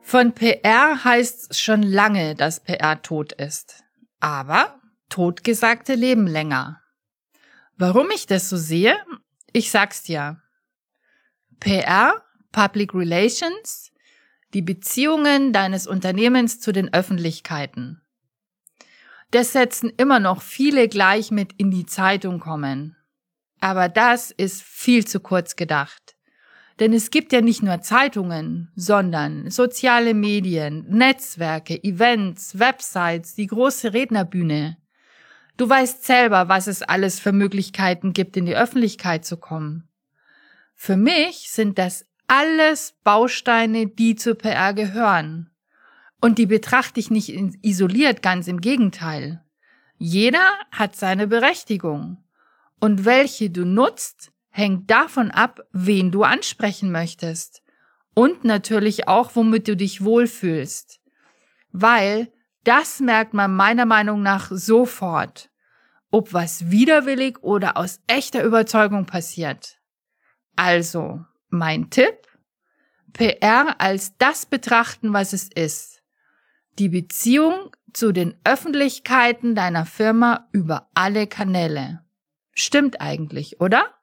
Von PR heißt schon lange, dass PR tot ist. Aber Totgesagte leben länger. Warum ich das so sehe? Ich sag's dir. PR, Public Relations, die Beziehungen deines Unternehmens zu den Öffentlichkeiten. Das setzen immer noch viele gleich mit in die Zeitung kommen. Aber das ist viel zu kurz gedacht. Denn es gibt ja nicht nur Zeitungen, sondern soziale Medien, Netzwerke, Events, Websites, die große Rednerbühne. Du weißt selber, was es alles für Möglichkeiten gibt, in die Öffentlichkeit zu kommen. Für mich sind das alles Bausteine, die zur PR gehören. Und die betrachte ich nicht isoliert, ganz im Gegenteil. Jeder hat seine Berechtigung. Und welche du nutzt, hängt davon ab, wen du ansprechen möchtest. Und natürlich auch, womit du dich wohlfühlst. Weil das merkt man meiner Meinung nach sofort, ob was widerwillig oder aus echter Überzeugung passiert. Also, mein Tipp: PR als das betrachten, was es ist. Die Beziehung zu den Öffentlichkeiten deiner Firma über alle Kanäle. Stimmt eigentlich, oder?